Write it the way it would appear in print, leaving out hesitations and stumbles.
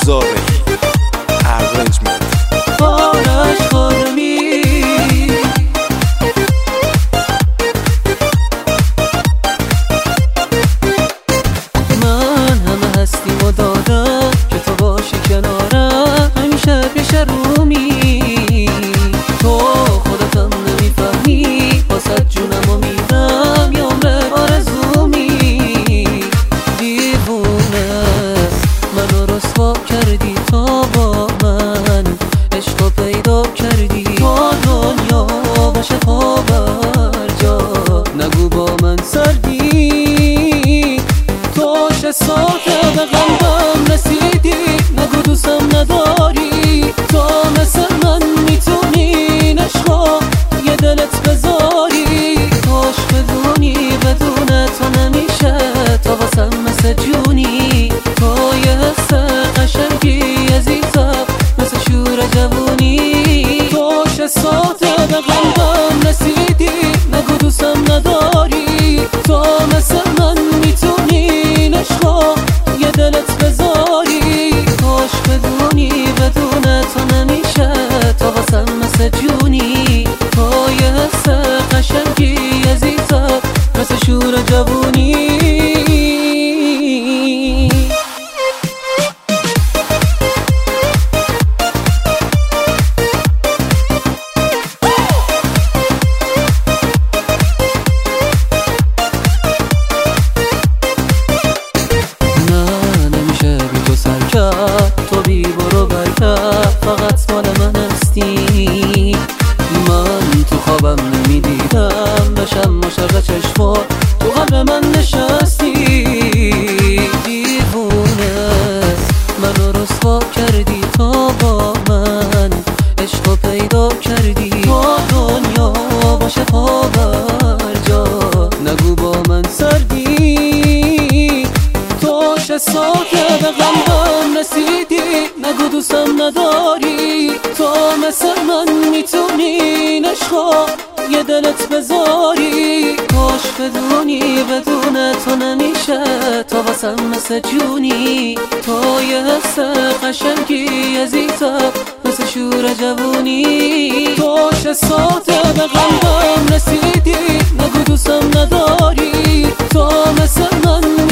زارعی ارنجمنت آرش خرمی. من همه هستیم و دادم که تو باشی کنارم، همیشه پیش رومی. تو خودتم نمیفهمی، واسه جونم و میدم یه عمر آرزومی. دیوونه منو رسوا کردی، تا با من عشقو پیدا کردی. تو دنیا باشه پا بر جا، نگو با من سردی. تو چه ساعته به قلبم رسیدی، نگو دوستم نداری. تو مثل من میتونی عشقو یه دلت بذاری. کاش بدونی بدون تو نمیشه، تا واسم مثل جونی. تو یه حس قشنگی عزیزم، مثل شور جوونی. تو چه ساعته به قلبم رسیدی، نگو دوستم نداری. تو مثل من میتونی عشقو یه دلت بذاری. کاش بدونی بدون تو نمیشه، تا واسم مثل جونی. تو یه حس قشنگی عزیزم، مثل شور جوونی. تو بی برو برگرد، فقط مال من هستی. من تو خوابم نمیدیدم، بشم عاشق چشمات تو قلب من نشستی. دیوونه منو رسوا کردی، تا با من عشقو پیدا کردی. تو دنیا باشه پا بر جا، نگو با من سردی. تو چه ساعته به قلبم رسیدی، نگو دوستم نداری. تو مثل من میتونی عشقو یه دلت بذاری. کاش بدونی بدون تو نمیشه، تا واسم مثل جونی. تو یه حس قشنگی عزیزم، مثل شور جوونی. تو چه ساعته به قلبم رسیدی، نگو دوستم نداری. تو مثل من